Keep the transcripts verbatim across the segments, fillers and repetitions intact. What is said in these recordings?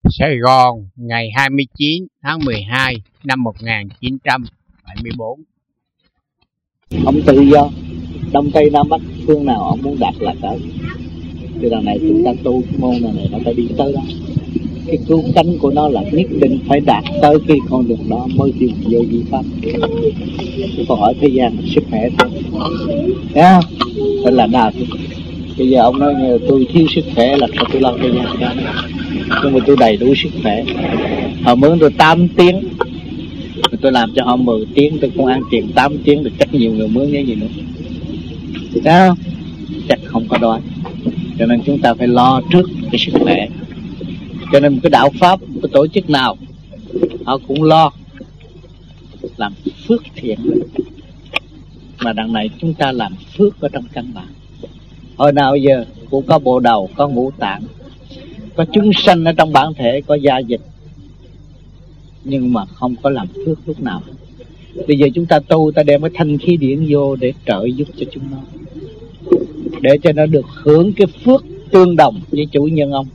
Sài Gòn, ngày hai mươi chín tháng mười hai năm một nghìn chín trăm bảy mươi bốn. Ông tự do, Đông Tây Nam Bắc phương nào ông muốn đặt là tới. Thì lần này chúng ta tu cái môn này, này nó phải đi tới đó. Cái cứu cánh của nó là nhất định phải đạt tới cái con đường đó mới chịu vô vi pháp. Chứ còn ở thế gian sức khỏe thôi, thấy không? Phải là nào. Bây giờ ông nói như tôi thiếu sức khỏe là sao tôi lo thế gian cho nó. Nhưng mà tôi đầy đủ sức khỏe. Họ mướn tôi tám tiếng, tôi làm cho họ mười tiếng, tôi không ăn tiền tám tiếng được, chắc nhiều người mướn cái gì nữa. Thấy không? Chắc không có đói. Cho nên chúng ta phải lo trước cái sức khỏe. Cho nên cái đạo Pháp, cái tổ chức nào họ cũng lo làm phước thiện. Mà đằng này chúng ta làm phước ở trong căn bản. Hồi nào giờ cũng có bộ đầu, có ngũ tạng, có chúng sanh ở trong bản thể, có gia dịch, nhưng mà không có làm phước lúc nào. Bây giờ chúng ta tu, ta đem cái thanh khí điển vô để trợ giúp cho chúng nó, để cho nó được hưởng cái phước tương đồng với chủ nhân ông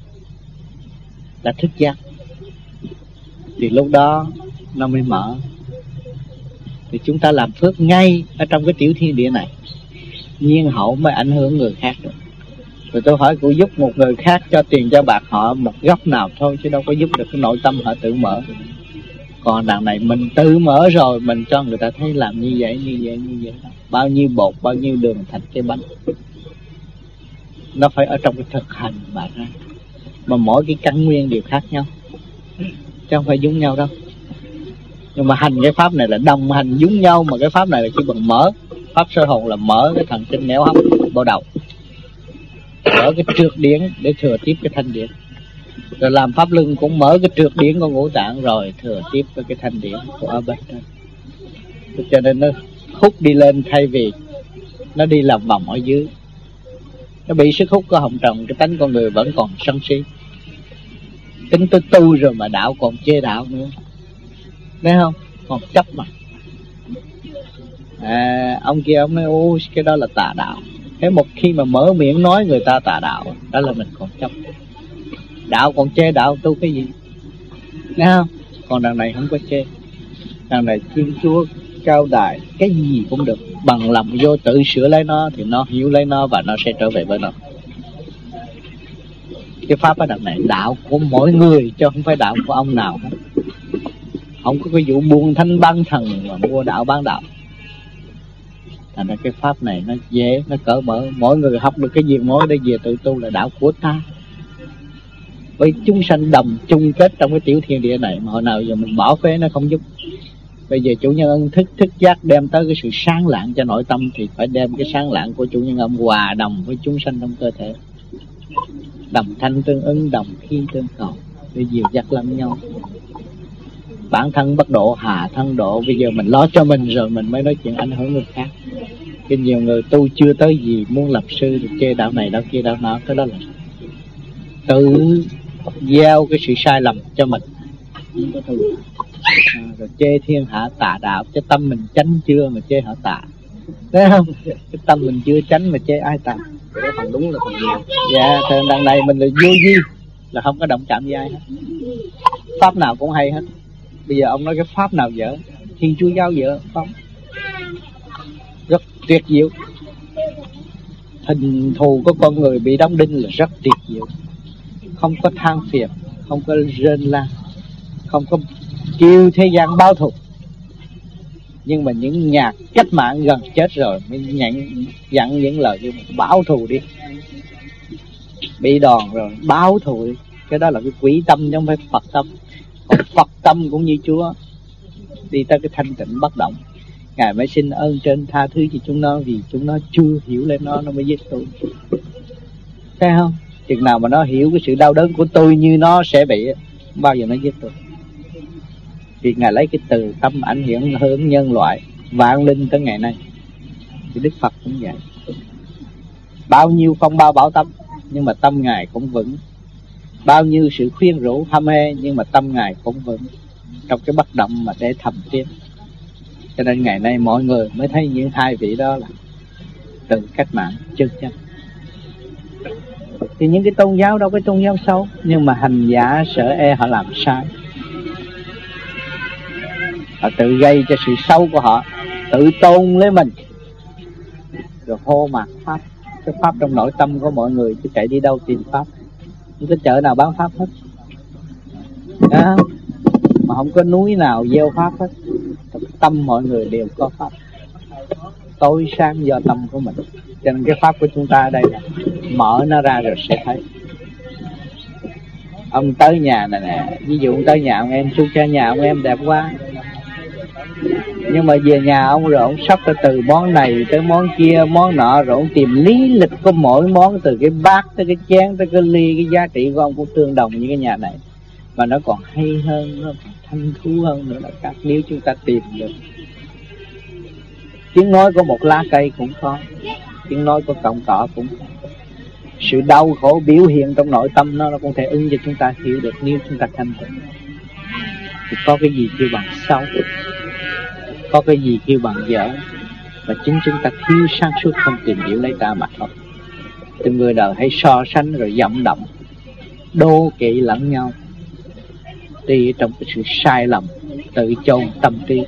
đã thức giác. Thì lúc đó nó mới mở. Thì chúng ta làm phước ngay ở trong cái tiểu thiên địa này, nhiên hậu mới ảnh hưởng người khác được. Rồi tôi hỏi cụ giúp một người khác cho tiền cho bạc họ một góc nào thôi, chứ đâu có giúp được cái nội tâm họ tự mở. Còn đằng này mình tự mở rồi, mình cho người ta thấy làm như vậy, như vậy, như vậy. Bao nhiêu bột, bao nhiêu đường thành cái bánh. Nó phải ở trong cái thực hành mà ra. Mà mỗi cái căn nguyên đều khác nhau, chứ không phải giống nhau đâu. Nhưng mà hành cái pháp này là đồng hành giống nhau. Mà cái pháp này là khi bằng mở. Pháp sơ hồn là mở cái thần kinh nẻo hấp bộ đầu, mở cái trượt điển để thừa tiếp cái thanh điển. Rồi làm pháp luân cũng mở cái trượt điển của ngũ tạng, rồi thừa tiếp với cái thanh điển của ở bên trên. Cho nên nó hút đi lên thay vì nó đi làm vòng ở dưới. Nó bị sức hút của hồng trần, cái tánh con người vẫn còn sân si. Tính tôi tu rồi mà đạo còn chê đạo nữa, thấy không? Còn chấp mà. À, ông kia ông nói ô cái đó là tà đạo. Thế một khi mà mở miệng nói người ta tà đạo, đó là mình còn chấp. Đạo còn chê đạo tu cái gì, thấy không? Còn đằng này không có chê. Đằng này Thiên Chúa cao đại, cái gì cũng được, bằng lòng vô tự sửa lấy nó thì nó hiểu lấy nó và nó sẽ trở về với nó. Cái pháp ở đằng này đạo của mỗi người, chứ không phải đạo của ông nào hết. Không có cái vụ buôn thanh bán thần mà mua đạo bán đạo. Thành ra cái pháp này nó dễ, nó cởi mở. Mỗi người học được cái việc mỗi để về tự tu là đạo của ta. Với chúng sanh đồng chung kết trong cái tiểu thiên địa này, mà hồi nào giờ mình bỏ phế nó không giúp. Bây giờ chủ nhân ân thức thức giác đem tới cái sự sáng lạng cho nội tâm, thì phải đem cái sáng lạng của chủ nhân âm hòa đồng với chúng sanh trong cơ thể. Đồng thanh tương ứng, đồng khí tương cầu, để dìu dắt lẫn nhau. Bản thân bất độ, hạ thân độ. Bây giờ mình lo cho mình rồi mình mới nói chuyện ảnh hưởng người khác. Cái nhiều người tu chưa tới gì, muốn lập sư thì chê đạo này đạo kia đạo nào. Cái đó là tự gieo cái sự sai lầm cho mình. À, rồi chê thiên hạ tà đạo, chứ tâm mình chánh chưa mà chê họ tà, thấy không? Cái tâm mình chưa chánh mà chê ai tà. Cái phần đúng là phần nhiều. Dạ, thì đằng này mình là vô vi, là không có động chạm với ai hết. Pháp nào cũng hay hết. Bây giờ ông nói cái pháp nào dở, Thiên Chúa giáo dở không? Rất tuyệt diệu. Hình thù của con người bị đóng đinh là rất tuyệt diệu. Không có than phiền, không có rên la, không có kêu thế gian báo thù. Nhưng mà những nhà cách mạng gần chết rồi mới nhận dặn những lời như báo thù đi, bị đòn rồi báo thù đi. Cái đó là cái quỷ tâm chứ không phải Phật tâm. Còn Phật tâm cũng như Chúa, đi tới cái thanh tịnh bất động. Ngài mới xin ơn trên tha thứ cho chúng nó, vì chúng nó chưa hiểu lên nó, nó mới giết tôi. Thấy không? Chừng nào mà nó hiểu cái sự đau đớn của tôi như nó sẽ bị, bao giờ nó giết tôi. Vì Ngài lấy cái từ tâm ảnh hưởng hướng nhân loại vạn linh tới ngày nay. Thì Đức Phật cũng vậy. Bao nhiêu phong ba bão táp, nhưng mà tâm Ngài cũng vững. Bao nhiêu sự khuyên rũ hăm hê, nhưng mà tâm Ngài cũng vững trong cái bất động mà để thầm tiến. Cho nên ngày nay mọi người mới thấy những hai vị đó là từ cách mạng chân chân. Thì những cái tôn giáo đâu có tôn giáo xấu, nhưng mà hành giả sợ e họ làm sai, họ tự gây cho sự xấu của họ, tự tôn lấy mình, rồi hô mạt pháp. Cái pháp trong nội tâm của mọi người, chứ chạy đi đâu tìm pháp. Không có chợ nào bán pháp hết đó, mà không có núi nào gieo pháp hết. Tâm mọi người đều có pháp, tối sáng do tâm của mình. Cho nên cái pháp của chúng ta ở đây là mở nó ra rồi sẽ thấy. Ông tới nhà này nè, ví dụ ông tới nhà ông em, chú cha nhà ông em đẹp quá, nhưng mà về nhà ông rồi ông sắp từ món này tới món kia, món nọ, rồi ông tìm lý lịch của mỗi món, từ cái bát tới cái chén tới cái ly, cái giá trị của ông cũng tương đồng như cái nhà này, mà nó còn hay hơn, nó còn thanh thú hơn nữa là các, nếu chúng ta tìm được. Tiếng nói của một lá cây cũng có, tiếng nói của cọng cỏ cũng có. Sự đau khổ biểu hiện trong nội tâm nó, nó cũng thể ứng cho chúng ta hiểu được nếu chúng ta thanh tịnh. Thì có cái gì kêu bằng xấu, có cái gì kêu bằng dở, và chính chúng ta thiếu sáng suốt không tìm hiểu lấy ta mà thôi. Từng người đời hay so sánh rồi vọng động, đố kỵ lẫn nhau, đi trong cái sự sai lầm, tự chôn tâm trí.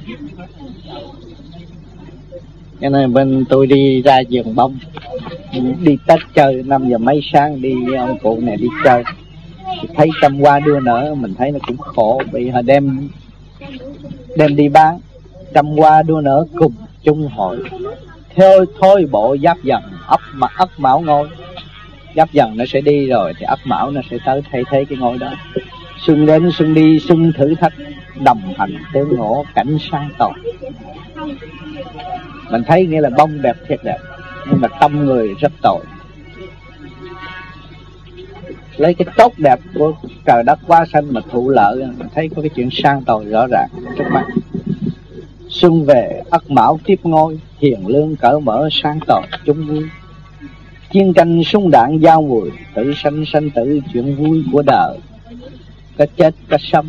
Cho nên bên tôi đi ra vườn bông, đi Tết chơi, năm giờ mấy sáng đi với ông cụ này đi chơi, thì thấy trăm hoa đua nở, mình thấy nó cũng khổ, vì họ đem đem đi bán. Trăm hoa đua nở cùng chung hội, theo thôi bộ giáp dần, ấp mà ấp mão ngôi. Giáp dần nó sẽ đi rồi thì ấp mão nó sẽ tới thay thế cái ngôi đó. Xuân đến xuân đi, xuân thử thách, đồng hành tương ngộ, cảnh sang tồn. Mình thấy nghĩa là bông đẹp thiệt đẹp, nhưng mà tâm người rất tội. Lấy cái tốt đẹp của trời đất quá xanh mà thụ lợi, mình thấy có cái chuyện sang tồi rõ ràng trước mắt. Xuân về ất mão tiếp ngôi, hiền lương cởi mở sáng tỏ chung vui. Chiến tranh súng đạn giao mùi, tự sanh sanh tử chuyện vui của đời. Có chết có sống,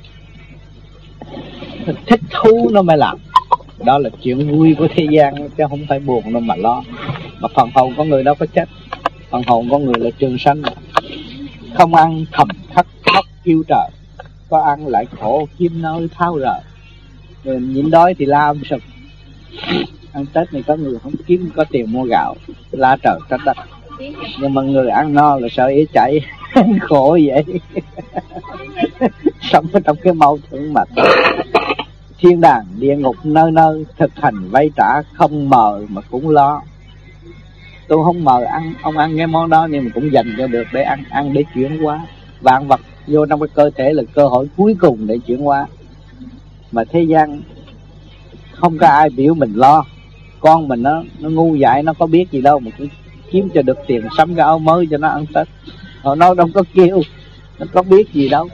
thích thú nó mới làm. Đó là chuyện vui của thế gian, chứ không phải buồn đâu mà lo. Mà phần hồn con người đâu có chết, phần hồn con người là trường sanh. Không ăn thầm khắc khóc kêu trời, có ăn lại khổ kiếm nơi tháo rời. Người nhịn đói thì la âm sực. Ăn Tết này có người không kiếm có tiền mua gạo, la trời trách đất. Nhưng mà người ăn no là sợ ý chạy, khổ vậy. Sống ở trong cái mâu thuẫn mà thiên đàng địa ngục nơi nơi, thực hành vay trả không mờ mà cũng lo. Tôi không mờ ăn, ông ăn cái món đó nhưng mà cũng dành cho được để ăn, ăn để chuyển hóa. Vạn vật vô trong cái cơ thể là cơ hội cuối cùng để chuyển hóa. Mà thế gian không có ai biểu mình lo. Con mình nó nó ngu dại, nó có biết gì đâu mà cũng kiếm cho được tiền sắm cái áo mới cho nó ăn Tết. Họ nó đâu có kêu, nó có biết gì đâu.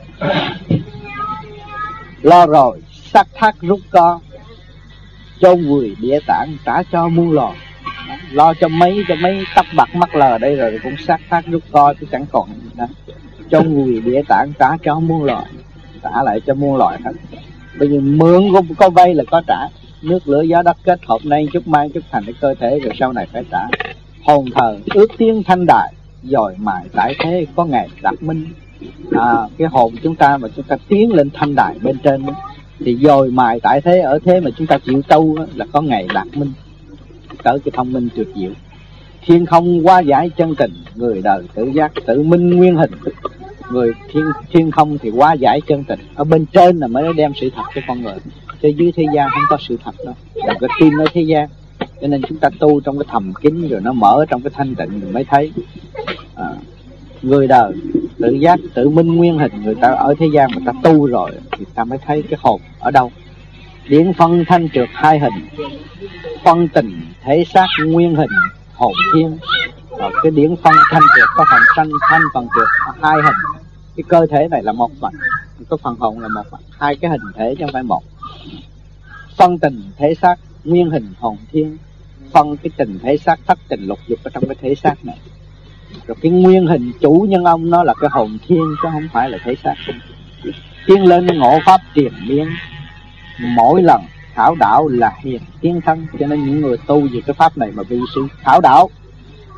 Lo rồi xác thác rút co, chôn vùi địa tạng trả cho muôn loài. Lo cho mấy cho mấy tóc bạc mắt lờ đây rồi cũng xác thác rút co chứ chẳng còn gì nữa. Chôn vùi địa tạng trả cho muôn loài, trả lại cho muôn loài hết. Bây giờ mượn có, có vay là có trả. Nước lửa gió đất kết hợp nay chút mai chút thành cái cơ thể, rồi sau này phải trả. Hồn thờ ước tiếng thanh đài, dòi mài tại thế có ngày đạt minh. À, cái hồn chúng ta mà chúng ta tiến lên thanh đài bên trên đó, thì dòi mài tại thế ở thế mà chúng ta chịu tu đó, là có ngày đạt minh, cỡ cái thông minh tuyệt diệu. Thiên không hóa giải chân tình, người đời tự giác tự minh nguyên hình. Người thiên, thiên không thì hóa giải chân tình, ở bên trên là mới đem sự thật cho con người, chứ dưới thế gian không có sự thật đâu. Đừng có tin ở thế gian. Cho nên chúng ta tu trong cái thầm kín, rồi nó mở trong cái thanh tịnh rồi mới thấy. À, người đời tự giác tự minh nguyên hình. Người ta ở thế gian mà ta tu rồi thì ta mới thấy cái hồn ở đâu. Điển phân thanh trượt hai hình, phân tình thể xác nguyên hình hồn thiên. Rồi cái điển phân thanh trượt có phần sanh thanh phần trượt hai hình. Cái cơ thể này là một phần, cái phần hồn là một phần, hai cái hình thể chứ không phải một. Phân tình thể xác nguyên hình hồn thiên, phân cái tình thể xác thất tình lục dục ở trong cái thể xác này. Rồi cái nguyên hình chủ nhân ông nó là cái hồn thiên chứ không phải là thể xác. Tiến lên ngộ pháp triền miên, mỗi lần khảo đạo là hiền tiến thân. Cho nên những người tu về cái pháp này mà bị sự khảo đạo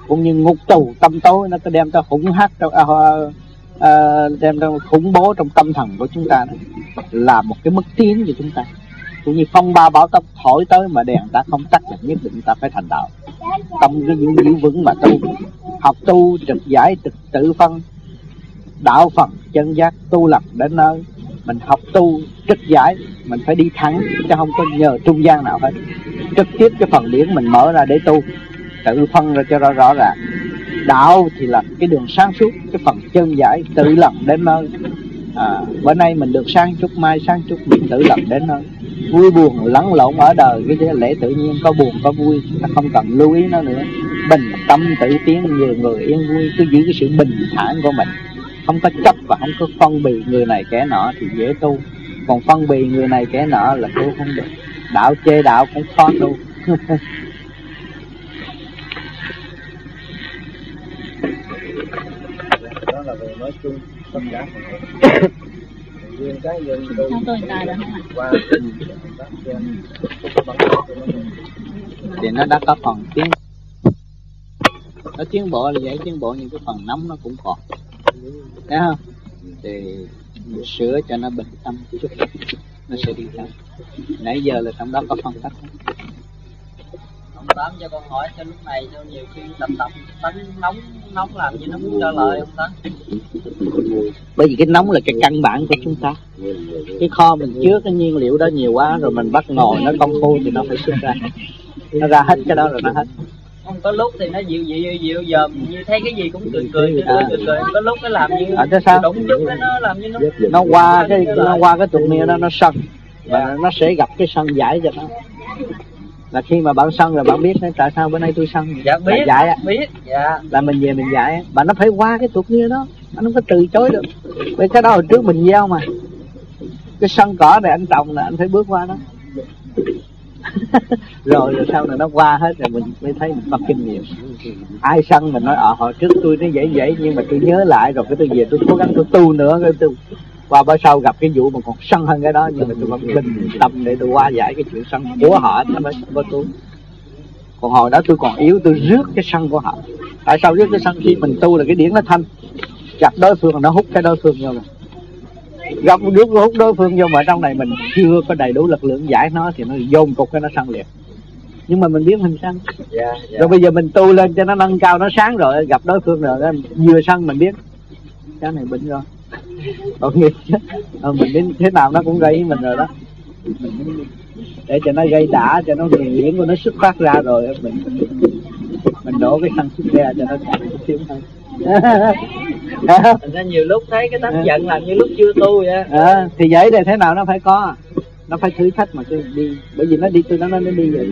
cũng như ngục tù tâm tối nó có đem cho hung hắc trong à, à, đem cho khủng bố trong tâm thần của chúng ta đó. Là một cái bước tiến của chúng ta, cũng như phong ba bão táp thổi tới mà đèn ta không tắt là nhất định ta phải thành đạo. Tâm cái giữ, giữ vững mà tu, học tu trực giải trực tự phân, đạo phần chân giác tu lập đến nơi. Mình học tu trực giải, mình phải đi thẳng chứ không có nhờ trung gian nào hết. Trực tiếp cái phần điển mình mở ra để tu, tự phân ra cho rõ rõ ràng. Đạo thì là cái đường sáng suốt, cái phần chân giải tự lập đến nơi. À, bữa nay mình được sáng chút, mai sáng chút mình tự lập đến nơi. Vui buồn lẫn lộn ở đời, cái lẽ tự nhiên có buồn có vui, ta không cần lưu ý nó nữa. Bình tâm tự tiến, nhiều người yên vui, cứ giữ cái sự bình thản của mình, không có chấp và không có phân bì người này kẻ nọ thì dễ tu. Còn phân bì người này kẻ nọ là tu không được. Đạo chê đạo cũng khó tu. Đó là về nói chung tất cả riêng cái dân tôi qua thì nó đã có phần tiến, nó tiến bộ là vậy, tiến bộ những cái phần nóng nó cũng còn, thấy không? Thì mình sửa cho nó bình tâm chút, nó sẽ đi theo. Nãy giờ là trong đó có phân tích. Ông Tám cho con hỏi cho lúc này, cho nhiều khi tập tập tánh nóng nóng làm như nó muốn trả lời ông Tám. Bởi vì cái nóng là cái căn bản của chúng ta. Cái kho mình chứa cái nhiên liệu đó nhiều quá rồi mình bắt ngồi nó công phu thì nó phải xuất ra. Nó ra hết cái đó rồi nó hết. Không có lúc thì nó dịu dịu dịu dòm, như thấy cái gì cũng cười cười cười cười, cười, cười. Có lúc nó làm như à, sao? đụng chút đó, nó làm như nó nó qua cái nó qua cái tuần này đó nó sân và nó sẽ gặp cái sân giải cho nó. Là khi mà bạn sân rồi bạn biết tại sao bữa nay tôi sân. Dạ biết, giải á, biết, dạ. Là mình về mình giải, và nó phải qua cái tuột kia đó, anh không có từ chối được. Bởi cái đó hồi trước mình gieo mà, cái sân cỏ này anh trồng là anh phải bước qua đó. rồi rồi sau này nó qua hết rồi mình mới thấy mình có kinh nghiệm. Ai sân mình nói ờ hồi trước tôi nó dễ dễ nhưng mà tôi nhớ lại rồi cái tôi về tôi cố gắng tôi tu nữa, cái tôi qua bữa sau gặp cái vụ mà còn sân hơn cái đó nhưng mà tôi vẫn bình tâm để tôi qua giải cái chuyện sân của họ nó mới có tôi. Còn hồi đó tôi còn yếu, tôi rước cái sân của họ. Tại sao rước cái sân? Khi mình tu là cái điển nó thanh, gặp đối phương nó hút cái đối phương vô rồi, gặp một đứa hút đối phương vô mà trong này mình chưa có đầy đủ lực lượng giải nó thì nó dồn cục cái nó sân liền. Nhưng mà mình biết mình sân, yeah, yeah. Rồi bây giờ mình tu lên cho nó nâng cao, nó sáng rồi, gặp đối phương rồi vừa sân mình biết cái này bệnh rồi. Tội nghiệp chứ, ờ, mình đến thế nào nó cũng gây với mình rồi đó. Để cho nó gây đã, cho nó nguồn điển của nó xuất phát ra rồi mình mình đổ cái sân xuất ra cho nó chạy chút xíu thôi. Thành ra nhiều lúc thấy cái tánh giận làm như lúc chưa tu vậy. À, thì vậy thì thế nào nó phải có, nó phải thử thách mà tôi đi, bởi vì nó đi tôi nó nó đi vậy.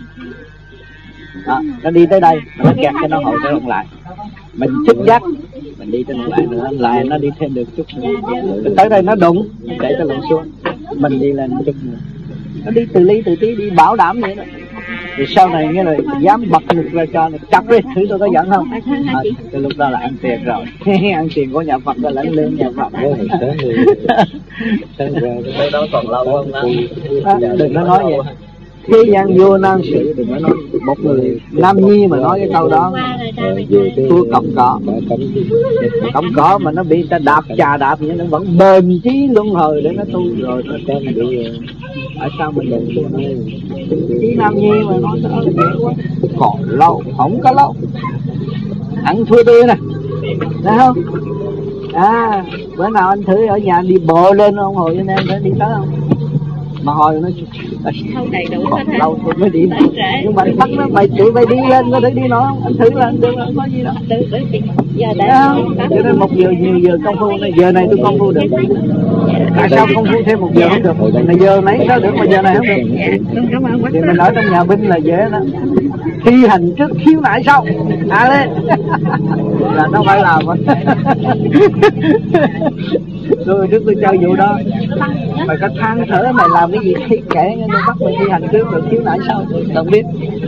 À, nó đi tới đây nó kẹt cho nó hồi trở lại, mình chức giác mình đi tới lại nữa lại nó đi thêm được chút nữa, tới đây nó đụng để cho lộn xuống, mình đi lên chút nữa, nó đi từ ly từ tí đi bảo đảm vậy đó. Thì sau này nghe là dám bật ngực ra cho nó cặp đi thử tôi có giận không. À, cái lúc đó là ăn tiền rồi. Ăn tiền của nhà Phật là lãnh lương nhà Phật. Tới đó còn lâu không đó. À, đừng có nói vậy. Thế gian vô nan sự, đừng có nói. Một người nam nhi mà nói cái câu đó tôi cọng cỏ, cọng cỏ mà nó bị ta đạp chà đạp nhưng nó vẫn bền chí luân hồi để nó tu rồi nó đem bị. Tại sao mình đừng tu này? Chí nam nhi mà nói đó là dễ quá. Còn lâu, không có lâu. Ăn thua tôi nè, thấy không? À, bữa nào anh thử ở nhà đi bộ lên ông hồi cho nên để đi tới không? Mà hồi nó không đầy đủ còn lâu tôi mới đi, nhưng mà anh bắt nó mày tụi mày đi lên có thể đi nổi không? Anh thử là anh được, không có gì đâu. Giờ để cho nên một giờ nhiều giờ công phu này, giờ này tôi công phu được. Tại sao công phu thêm một giờ không được? Là giờ nãy sao được mà giờ này không được? Thì mình ở trong nhà binh là dễ đó. Thi hành trước khiếu nại sau. À lên. Là nó phải làm. Rồi trước tôi chơi vụ đó. Mày có than thở mày làm cái gì thấy kẻ nên bắt mày thi hành trước rồi khiếu nại sau. Không biết.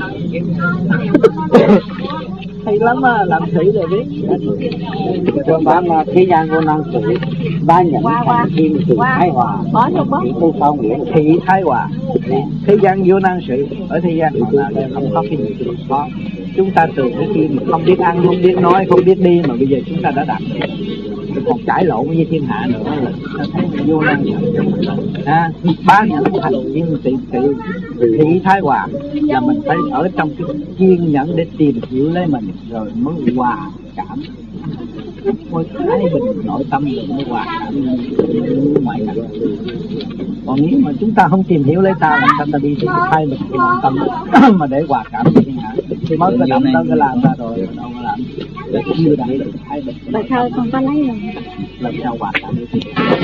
Hay lắm á, làm thử rồi biết. Cho bạn mà thế gian vô năng sự ba nhận thành thiên sự thái hòa, thị tu phong nghĩa thị thái hòa. Thế gian vô năng sự, ở thế gian họ nào không có cái gì khó, chúng ta từ cái khi mà không biết ăn, không biết nói, không biết đi mà bây giờ chúng ta đã đạt được. Còn cãi lộn với thiên hạ nữa là ta thấy vô năng à, bá nhẫn thành viên tự tự thị thái hòa, là mình phải ở trong cái kiên nhẫn để tìm hiểu lấy mình rồi mới hòa cảm, mới thái bình nội tâm rồi mới hòa cảm ngoại cảnh. Còn nếu mà chúng ta không tìm hiểu lấy ta, làm sao ta đi thì thay mình cái nội tâm mà để hòa cảm với thiên hạ thì mới có động tới cái làm ra rồi đâu có làm để chưa đạt được thái bình. Tại sao không có lấy rồi? Làm sao hòa cảm với thiên hạ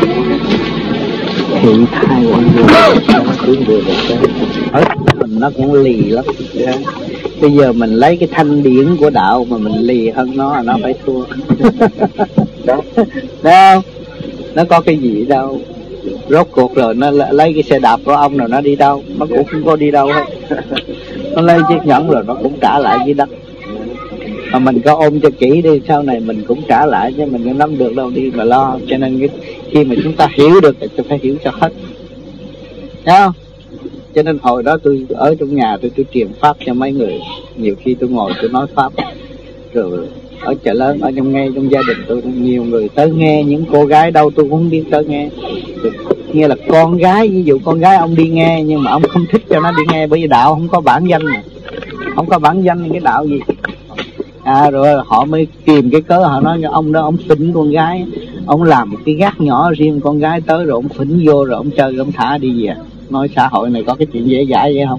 thì thay mọi người không có tiến được cái ở mình nó cũng lì lắm. Bây giờ mình lấy cái thanh điển của đạo mà mình lì hơn nó, nó phải thua. Đó, thấy không? Nó có cái gì đâu. Rốt cuộc rồi nó lấy cái xe đạp của ông rồi nó đi đâu? Nó cũng không có đi đâu hết. Nó lấy chiếc nhẫn rồi nó cũng trả lại dưới đất. Mà mình có ôm cho kỹ đi, sau này mình cũng trả lại chứ mình có nắm được đâu đi mà lo. Cho nên cái, khi mà chúng ta hiểu được thì tôi phải hiểu cho hết. Thấy không? Cho nên hồi đó tôi ở trong nhà tôi tôi truyền pháp cho mấy người. Nhiều khi tôi ngồi tôi nói pháp. Rồi ở chợ lớn, ở trong ngay trong gia đình tôi nhiều người tới nghe, những cô gái đâu tôi cũng không biết tới nghe. Rồi, nghe là con gái, ví dụ con gái ông đi nghe nhưng mà ông không thích cho nó đi nghe, bởi vì đạo không có bản danh mà. Không có bản danh cái đạo gì. À rồi họ mới tìm cái cớ, họ nói ông đó ông phỉnh con gái, ông làm một cái gác nhỏ riêng con gái tới rồi ông phỉnh vô rồi ông chơi ông thả đi về. Nói xã hội này có cái chuyện dễ dãi vậy không?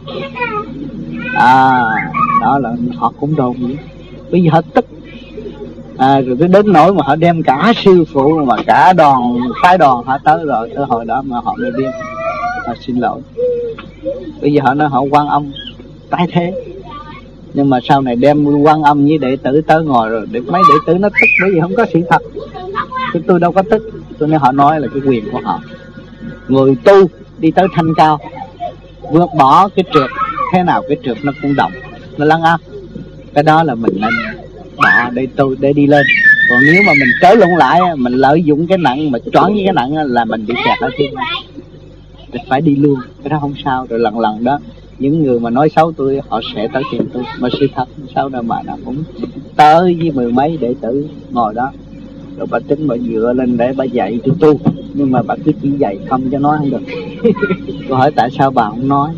À đó là họ cũng đồn vậy. Bây giờ họ tức. À rồi tới đến nỗi mà họ đem cả sư phụ mà cả đoàn phái đoàn họ tới rồi, tới hồi đó mà họ mới biết họ xin lỗi. Bây giờ họ nói họ Quan Âm tái thế. Nhưng mà sau này đem Quan Âm với đệ tử tới ngồi rồi, để mấy đệ tử nó tức bởi vì không có sự thật. Tôi, tôi đâu có tức. Tôi nói họ nói là cái quyền của họ. Người tu đi tới thanh cao, vượt bỏ cái trượt, thế nào cái trượt nó cũng động, nó lắng áp. Cái đó là mình nên bỏ để tu, để đi lên. Còn nếu mà mình trở lộn lại, mình lợi dụng cái nặng mà choáng với cái nặng là mình bị kẹt ở thiên. Phải đi luôn, cái đó không sao. Rồi lần lần đó những người mà nói xấu tôi họ sẽ tới tìm tôi, mà sự thật sao đâu mà nó cũng tới với mười mấy đệ tử ngồi đó. Rồi bà tính bà dựa lên để bà dạy tôi tu, nhưng mà bà cứ chỉ dạy không cho nói không được. Tôi hỏi tại sao bà không nói,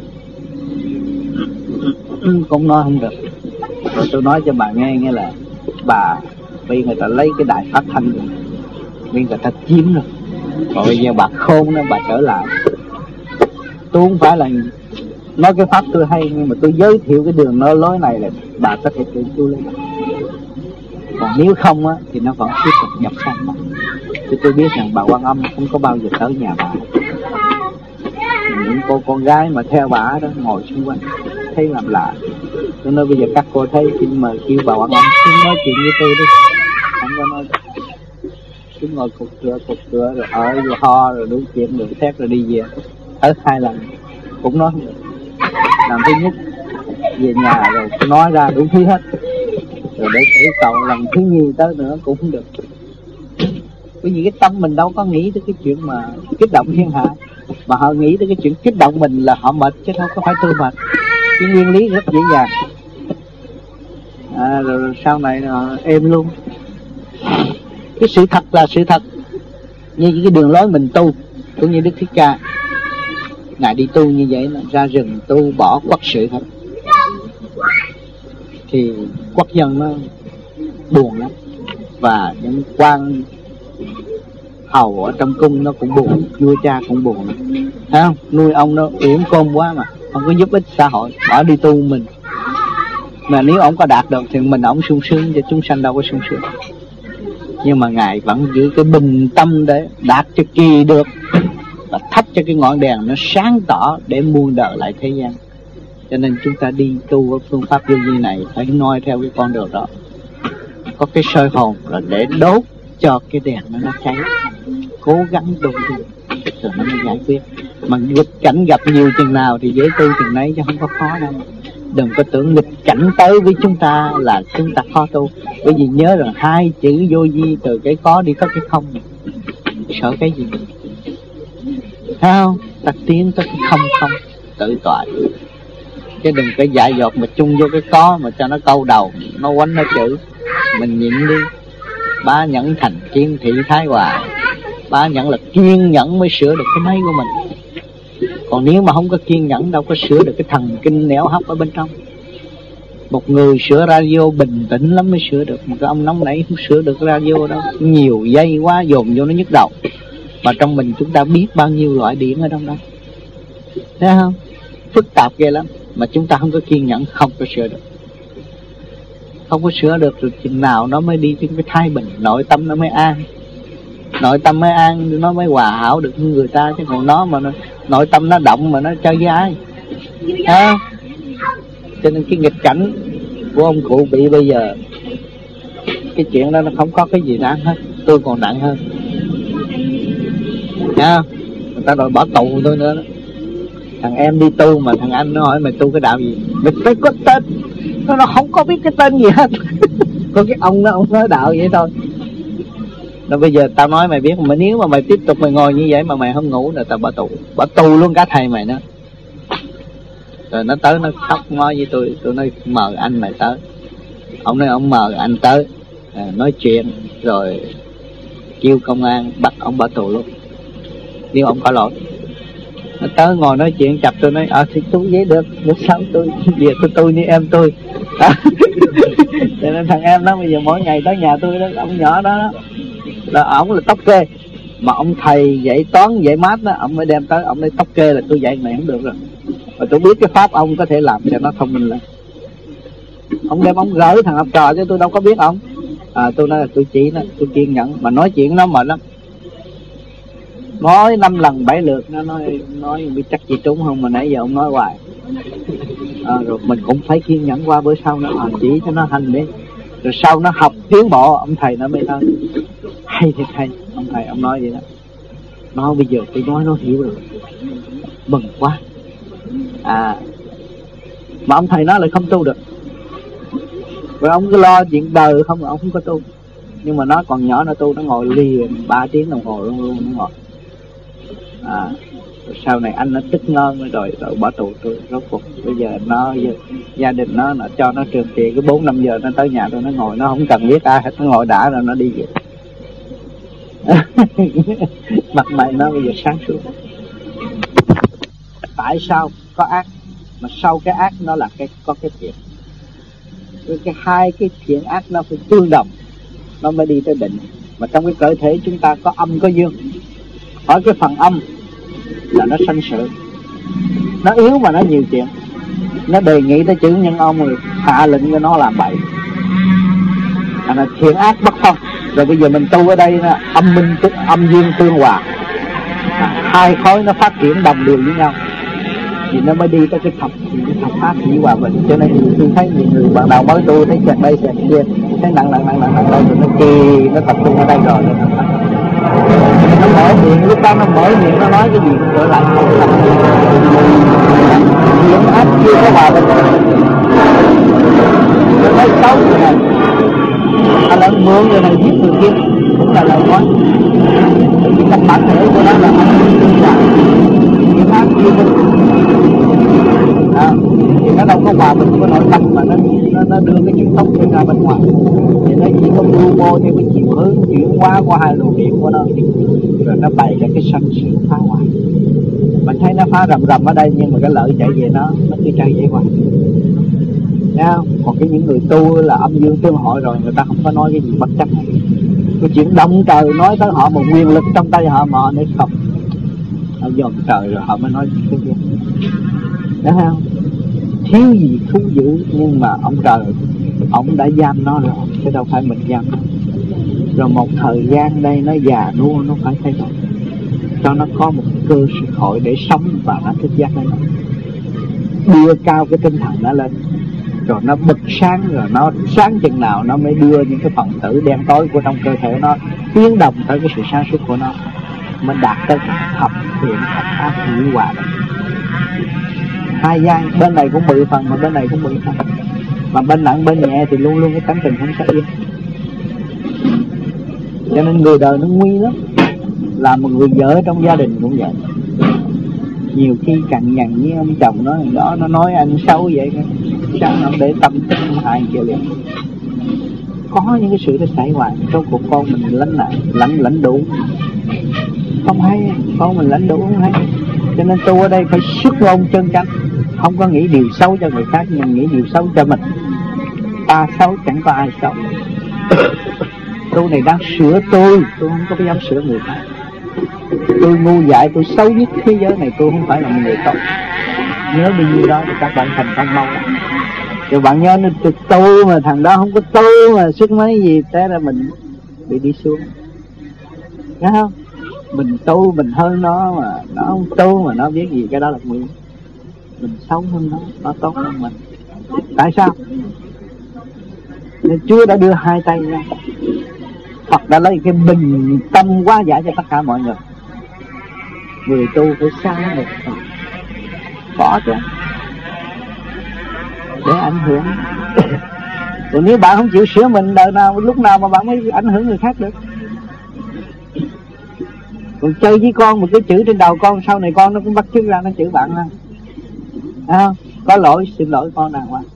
cũng nói không được. Rồi tôi nói cho bà nghe nghe là bà bị người ta lấy cái đài phát thanh rồi, bị người ta chiếm rồi. Rồi bây giờ bà khôn đó, bà trở lại. Tôi không phải là nói cái pháp tôi hay, nhưng mà tôi giới thiệu cái đường nói lối này là bà có thể tự tu lên. Còn nếu không á thì nó vẫn tiếp tục nhập sang bà. Thì tôi biết rằng bà Quan Âm không có bao giờ tới nhà bà. Những cô con gái mà theo bà đó ngồi xung quanh thấy làm lạ. Tôi nói bây giờ các cô thấy khi mà kêu bà Quan Âm cứ nói chuyện với tôi đi, không có nói, cứ ngồi cục cửa cục cửa rồi ở rồi ho rồi đúng chuyện rồi xét rồi đi về. Ở hai lần cũng nói không được. Lần thứ nhất về nhà rồi nói ra đủ thứ hết, rồi để thử cầu lần thứ nhì tới nữa cũng không được. Bởi vì cái tâm mình đâu có nghĩ tới cái chuyện mà kích động thiên hạ, mà họ nghĩ tới cái chuyện kích động mình là họ mệt chứ đâu có phải tôi mệt. Cái nguyên lý rất dễ dàng. À, rồi, rồi sau này rồi, êm luôn. Cái sự thật là sự thật. Như cái đường lối mình tu, cũng như Đức Thích Ca, ngài đi tu như vậy, ra rừng tu bỏ quốc sự hết, thì quốc dân nó buồn lắm. Và những quan hầu ở trong cung nó cũng buồn, vua cha cũng buồn, thấy không? Nuôi ông nó yểm côn quá mà không có giúp ích xã hội, bỏ đi tu mình. Mà nếu ông có đạt được thì mình ông sung sướng, cho chúng sanh đâu có sung sướng. Nhưng mà ngài vẫn giữ cái bình tâm để đạt cho kỳ được, và thắp cho cái ngọn đèn nó sáng tỏ để muôn đời lại thế gian. Cho nên chúng ta đi tu ở phương pháp vô vi này phải noi theo cái con đường đó. Có cái soi hồn rồi để đốt cho cái đèn nó nó cháy, cố gắng tu đi rồi nó mới giải quyết. Mà nghịch cảnh gặp nhiều chừng nào thì dễ tu chừng nấy, chứ không có khó đâu. Đừng có tưởng nghịch cảnh tới với chúng ta là chúng ta khó tu. Bởi vì nhớ rằng hai chữ vô vi từ cái có đi tới cái không, sợ cái gì? Thấy không? Ta tiến tới cái không không tự tại. Chứ đừng có dại dột mà chung vô cái có mà cho nó câu đầu, nó quánh nó chữ. Mình nhịn đi. Bá nhẫn thành kiên thị thái hòa. Bá nhẫn là kiên nhẫn mới sửa được cái máy của mình. Còn nếu mà không có kiên nhẫn đâu có sửa được cái thần kinh nẻo hấp ở bên trong. Một người sửa radio bình tĩnh lắm mới sửa được. Một cái ông nóng nảy không sửa được radio đâu. Nhiều dây quá dồn vô nó nhức đầu. Mà trong mình chúng ta biết bao nhiêu loại điện ở trong đó. Thấy không? Phức tạp ghê lắm. Mà chúng ta không có kiên nhẫn không có sửa được. Không có sửa được rồi chừng nào nó mới đi đến cái thái bình. Nội tâm nó mới an. Nội tâm mới an, nó mới hòa hảo được với người ta. Chứ còn nó mà nó, nội tâm nó động mà nó chơi với ai. Thấy không? Cho nên cái nghịch cảnh của ông cụ bị bây giờ, cái chuyện đó nó không có cái gì nặng hết. Tôi còn nặng hơn. Thấy không? Người ta đòi bỏ tù tôi nữa đó. Thằng em đi tu mà thằng anh nó hỏi mày tu cái đạo gì, mày phải có tên. Nó, nó không có biết cái tên gì hết. Có cái ông đó ông nói đạo vậy thôi. Rồi bây giờ tao nói mày biết mà nếu mà mày tiếp tục mày ngồi như vậy mà mày không ngủ là tao bỏ tù. Bỏ tù luôn cả thầy mày nữa. Rồi nó tới nó khóc nói với tôi. Tôi nói mời anh mày tới. Ông nói ông mời anh tới à, nói chuyện rồi kêu công an bắt ông bỏ tù luôn nếu ông có lỗi. Nó tới ngồi nói chuyện chập tôi nói ờ thì tôi vậy được. Được sao tôi về tôi tôi như em tôi đó. Cho nên thằng em đó bây giờ mỗi ngày tới nhà tôi đó. Ông nhỏ đó đó là ổng là tóc kê. Mà ông thầy dạy toán dạy mát đó, ông mới đem tới. Ông nói tóc kê là tôi dạy mày không được rồi. Và tôi biết cái pháp ông có thể làm cho nó thông minh lên. Ông đem ông gửi thằng học trò chứ tôi đâu có biết ông. À tôi nói là tôi chỉ nó, tôi kiên nhẫn. Mà nói chuyện nó mệt lắm. Nói năm lần bảy lượt nó nói nói biết chắc gì trúng không mà nãy giờ ông nói hoài. À, rồi mình cũng phải kiên nhẫn qua bữa sau nó à, chỉ cho nó hành đi. Rồi sau nó học tiến bộ ông thầy nó mới nói hay thiệt hay. Ông thầy ông nói vậy đó. Nó bây giờ tôi nói nó hiểu rồi. Mừng quá. À mà ông thầy nó lại không tu được. Rồi ông cứ lo chuyện đời không ông không có tu. Nhưng mà nó còn nhỏ nó tu. Nó ngồi liền ba tiếng đồng hồ luôn luôn nó ngồi. À, sau này anh nó tức ngon rồi rồi bỏ tù tôi rốt cuộc. Bây giờ nó gia đình nó, nó cho nó trường kỳ cái bốn năm giờ nó tới nhà tôi nó ngồi. Nó không cần biết ai hết. Nó ngồi đã rồi nó đi về. Mặt mày nó bây giờ sáng suốt. Tại sao có ác mà sau cái ác nó là cái có cái thiện. Với cái hai cái thiện ác nó phải tương đồng nó mới đi tới định. Mà trong cái cơ thể chúng ta có âm có dương. Ở cái phần âm là nó sanh sự. Nó yếu mà nó nhiều chuyện. Nó đề nghị tới chữ nhân ông rồi hạ lệnh cho nó làm bậy. À, là thiện ác bất phân. Rồi bây giờ mình tu ở đây là âm minh âm dương tương hòa. À, hai khối nó phát triển đồng đều với nhau thì nó mới đi tới cái thập thập pháp chỉ hòa bình. Cho nên tôi thấy nhiều người bạn đầu mới tu thấy chặt đây chặt kia thấy nặng nặng nặng nặng nặng đây rồi nó kỳ nó tập trung ở đây rồi nó mở miệng lúc đó nó mở miệng nó nói cái gì cũng trở lại không làm chuyện ác chưa có hòa bình. Nó nói xấu người này anh đã mượn người này giết người kia cũng là lời nói. Cái cách bản thể của nó là anh tương hòa chuyện ác chưa có à, thì nó đâu có hòa bình với nội tâm mà nó nó, nó đưa cái chuyện tốc ra bên ngoài. Thì nó chỉ có mưu mô theo cái chiều hướng chuyển hóa qua hai luồng điện của nó rồi nó bày ra cái sanh sự phá hoại. Mình thấy nó phá rầm rầm ở đây nhưng mà cái lợi chạy về nó nó cứ chạy vậy hoài. Thấy không? Còn cái những người tu là âm dương tương hội rồi người ta không có nói cái gì bất chấp. Cái chuyện động trời nói tới họ một quyền lực trong tay họ mà họ nói không. Họ dòm trời rồi họ mới nói cái gì. Thấy không? Thiếu gì thú dữ nhưng mà ông trời ông đã giam nó rồi chứ đâu phải mình giam nó. Rồi một thời gian đây nó già nua nó phải thay đổi cho nó có một cơ hội để sống và nó thức giác lên. Đưa cao cái tinh thần nó lên rồi nó bật sáng rồi nó sáng chừng nào nó mới đưa những cái phần tử đen tối của trong cơ thể nó tiến đồng tới cái sự sáng suốt của nó mới đạt tới thập thiện thập ác hữu hòa. Hai giai bên này cũng bị phần mà bên này cũng bị phần. Mà bên nặng bên nhẹ thì luôn luôn cái tánh tình không có yên. Cho nên người đời nó nguy lắm. Là một người vợ trong gia đình cũng vậy. Nhiều khi cằn nhằn với ông chồng nó đó, nó nói anh xấu vậy sao nó để tâm tích không hại kia liền. Có những cái sự nó xảy hoài, trong cuộc con mình lãnh lại lãnh lãnh đủ không hay, con mình lãnh đủ không hay. Cho nên tu ở đây phải xuất ngôn chân chánh, không có nghĩ điều xấu cho người khác nhưng nghĩ điều xấu cho mình. Ta xấu chẳng có ai xấu. Tu này đang sửa tôi, tôi không có dám sửa người khác. Tôi ngu dại, tôi xấu nhất thế giới này, tôi không phải là một người tốt. Nhớ bao nhiêu đó thì các bạn thành công mau lắm. Rồi bạn nhớ nó tu mà thằng đó không có tu mà sức mấy gì, thế ra mình bị đi xuống. Thấy không? Mình tu mình hơn nó mà nó không tu mà nó biết gì, cái đó là nguy. Mình xấu hơn nó, nó tốt hơn mình. Tại sao? Nên Chúa đã đưa hai tay ra, Phật đã lấy cái bình tâm hóa giải cho tất cả mọi người. Người tu phải xa được có chứ, để ảnh hưởng. Rồi nếu bạn không chịu sửa mình, đời nào lúc nào mà bạn mới ảnh hưởng người khác được. Còn chơi với con một cái chữ trên đầu con, sau này con nó cũng bắt chước ra nó chữ bạn ha. À, có lỗi xin lỗi con đàng hoàng.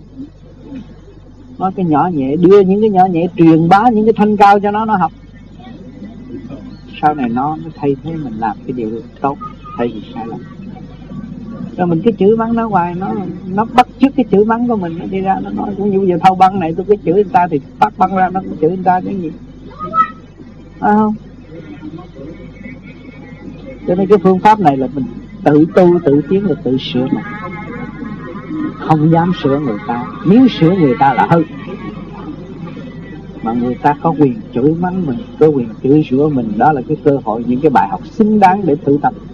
Nói cái nhỏ nhẹ, đưa những cái nhỏ nhẹ truyền bá những cái thanh cao cho nó nó học. Sau này nó nó thay thế mình làm cái điều tốt thay vì sai lầm. Rồi mình cái chữ mắng nó hoài, nó nó bắt chước cái chữ mắng của mình, nó đi ra nó nói cũng như giờ thâu băng này, tôi cái chữ người ta thì phát băng ra, nó cũng chữ người ta cái gì, phải không? Cho nên cái phương pháp này là mình tự tu tự tiến là tự sửa mình, không dám sửa người ta. Nếu sửa người ta là hư, mà người ta có quyền chửi mắng mình, có quyền chửi sửa mình, đó là cái cơ hội, những cái bài học xứng đáng để thử tập.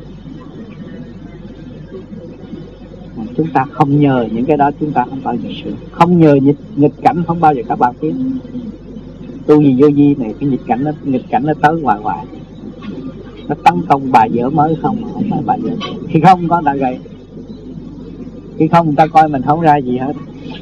Chúng ta không nhờ những cái đó, chúng ta không bao giờ sửa. Không nhờ nghịch, nghịch cảnh không bao giờ các bạn tiến. Tu gì vô vi này, cái nghịch cảnh nó, nghịch cảnh nó tới hoài hoài, nó tấn công bà vợ mới không, không phải bà vợ. Khi không có đã gây, khi không người ta coi mình không ra gì hết.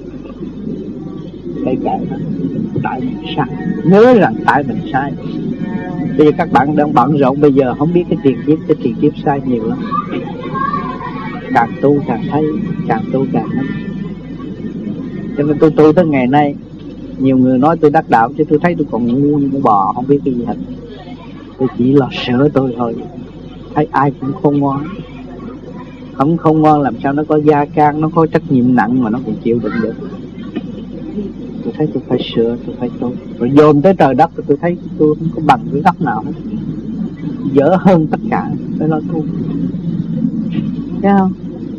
Đây kệ nó, tại mình sai, nhớ rằng tại mình sai. Bây giờ các bạn đang bận rộn, bây giờ không biết cái tiền kiếp, cái tiền kiếp sai nhiều lắm. Càng tu càng thấy, càng tu càng thấy. Cho nên tôi tu tới ngày nay, nhiều người nói tôi đắc đạo, chứ tôi thấy tôi còn ngu như con bò, không biết cái gì hết. Tôi chỉ lo sửa tôi thôi. Thấy ai cũng không ngoan, không không ngoan làm sao nó có gia can, nó có trách nhiệm nặng mà nó cũng chịu đựng được. Tôi thấy tôi phải sửa, tôi phải tu. Rồi dồn tới trời đất, tôi thấy tôi không có bằng cái góc nào hết, dở hơn tất cả, phải lo tu. Thấy không?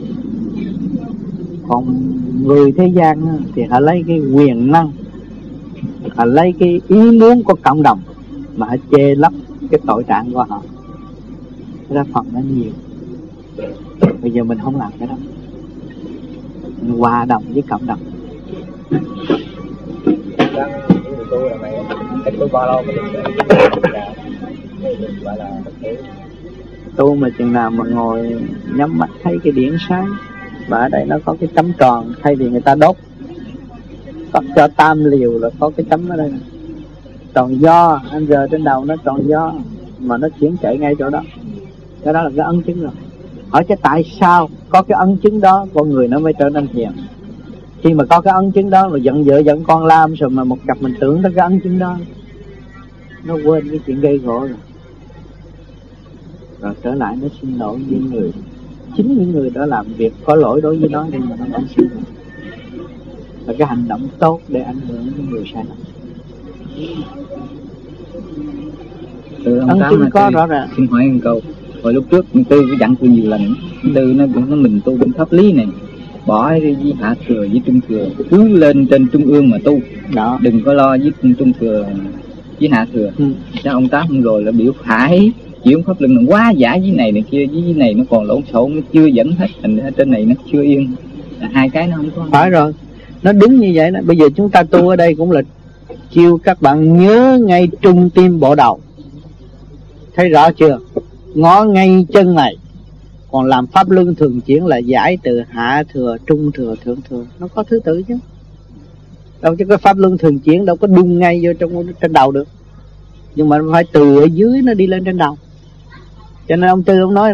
Còn người thế gian thì họ lấy cái quyền năng, họ lấy cái ý muốn của cộng đồng mà họ chê lấp cái tội trạng của họ. Ra phần nó nhiều. Bây giờ mình không làm cái đó, mình hòa đồng với cộng đồng. Tu mà chừng nào mà ngồi nhắm mắt thấy cái điển sáng, và ở đây nó có cái chấm tròn, thay vì người ta đốt Phật cho tam liều là có cái chấm ở đây này. Tròn do, anh giờ trên đầu nó tròn do, mà nó chuyển chạy ngay chỗ đó. Cái đó là cái ấn chứng rồi. Hỏi chứ tại sao có cái ấn chứng đó con người nó mới trở nên hiền? Khi mà có cái ấn chứng đó mà giận vợ giận con lam rồi mà một cặp mình tưởng tới cái ấn chứng đó, nó quên cái chuyện gây gỗ rồi. Rồi trở lại nó xin lỗi những người, chính những người đã làm việc có lỗi đối với nó nên mà nó vẫn xin lỗi. Là cái hành động tốt để ảnh hưởng đến người sai lầm. Ấn chứng có rõ ràng. Xin hỏi một câu. Hồi lúc trước Tư có dặn tôi nhiều lần, Tư nó cũng nói mình tu bên pháp lý này, bỏ với hạ thừa với trung thừa, cứ lên trên trung ương mà tu đó, đừng có lo với trung thừa với hạ thừa. Ừ. Sao ông Tám hôm rồi là biểu phải chịu pháp luân nó quá giả với này này kia, với này nó còn lộn xộn, nó chưa dẫn hết, thành ra trên này nó chưa yên, là hai cái nó không có. Phải rồi, nó đúng như vậy đó. Bây giờ chúng ta tu ở đây cũng là chiêu các bạn nhớ ngay trung tim bộ đầu, thấy rõ chưa? Ngó ngay chân này. Còn làm pháp luân thường chuyển là giải từ hạ thừa, trung thừa, thượng thừa, nó có thứ tự chứ. Đâu chứ cái pháp luân thường chuyển đâu có đung ngay vô trong trên đầu được, nhưng mà nó phải từ ở dưới nó đi lên trên đầu. Cho nên ông Tư ông nói là